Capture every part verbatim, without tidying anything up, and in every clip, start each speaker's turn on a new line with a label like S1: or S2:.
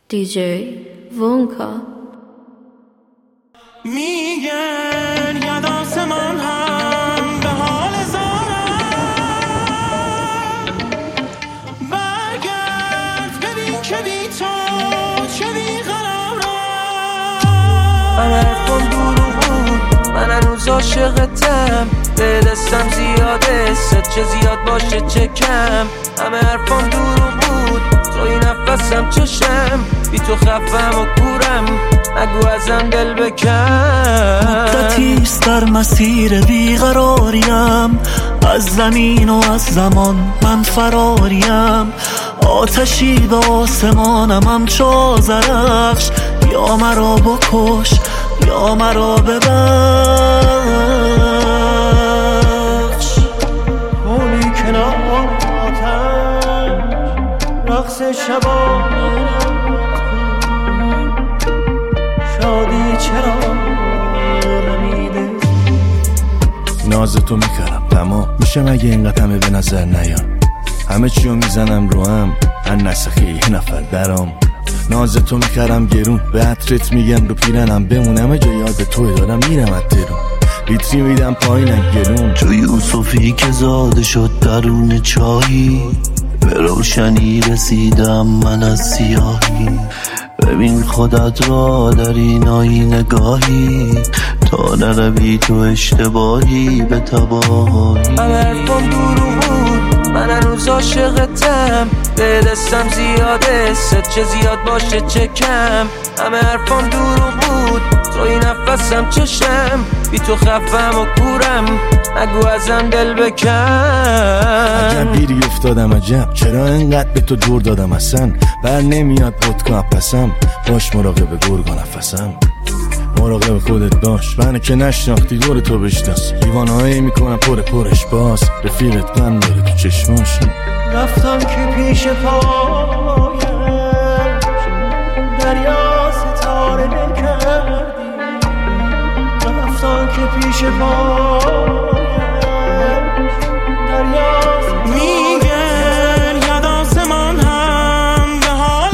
S1: دی جی وونکا.
S2: میگن یاد آسمان هم به حال زارم، برگرد ببین که بی تو چه بیقرارم.
S3: من حرفم دورو بود، من هنوز عاشقتم، به دستم زیاده ست چه زیاد باشه چه کم. همه حرفم دورو بود، توی نفسم چشم، بی تو خفم و کورم، نگو ازم دل بکن.
S4: مدتیست در مسیر بیقراریم، از زمین و از زمان من فراریم. آتشی به آسمانم همچو آذرخش، یا مرا بکش یا مرا ببخش.
S5: کنی کنار آتش رقص شبانه، شادی چرا نمیده.
S6: نازتو میکرم تمام میشه مگه اینقدر همه به نظر نیان، همه چیو میزنم رو هم من نسخه یه نفر درام. نازتو میکرم گرون به عطرت میگم رو پیرنم بمونم، جا یاد توی دارم میرم اترون ویتری میدم پایینم گرون.
S7: تو یوسفی که زاده شد درون چایی، به روشنی رسیدم من از سیاهی. ببین خودت را در این آینه گاهی، تا نروی تو اشتباهی به تباهی.
S3: من حرفم دورو بود، من هنوز عاشقتم، به دستم زیاده ست چه زیاد باشه چه کم. همه حرفم دورو بود، توی نفسم چشم، بی تو خفم و کورم، نگو ازم دل بکن.
S6: عجب بیری افتادم عجب، چرا انقدر به تو دور دادم اصلا. بر نمیاد پدکا پسم، باش مراقب گرگ و نفسم، مراقب خودت باش. منو که نشناختی دور تو بشناس، دیوانهایی میکنم پر پرش باز. رفیقت غم داره تو چشماش.
S5: رفتم که پیش پایش دریا ستاره نکردی، رفتم که پیش پایش دریا ستاره.
S2: میگن یاد آسمان هم به حال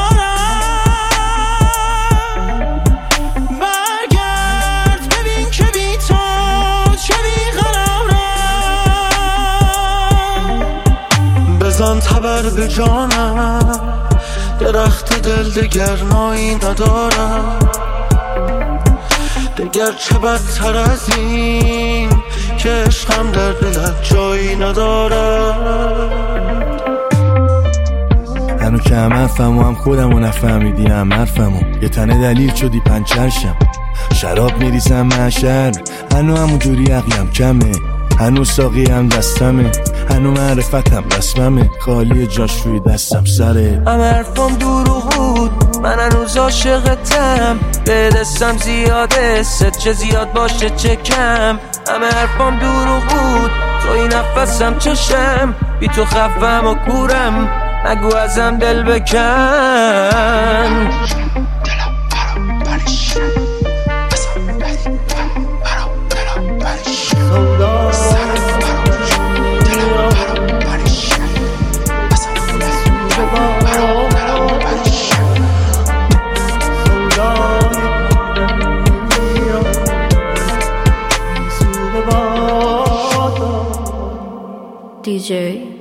S2: زارم، برگرد ببین که بی تو چه بیقرارم. بزن تبر به جانم، درخت دل دگر نایی ندارم. دگر چه بدتر از این که عشقم در دلت جایی ندارم.
S6: هنو که هم حرفم و هم خودم و نفهمیدی هم حرفمو، یه تنه دلیل شدی پنچرشم. شراب میریزم محشر، هنو همون جوری عقلم کمه، هنو ساقی هم دستمه، هنو معرفتم رسممه، خالی جاش روی دستم سره.
S3: همه حرفم دروغ بود، من هنوز عاشقتم، به دستم زیاده ست چه زیاد باشه چه کم. همه حرفم دروغ بود، توی نفسم چشم، بی تو خفم و کورم، نگو ازم دل بکن.
S1: دی جی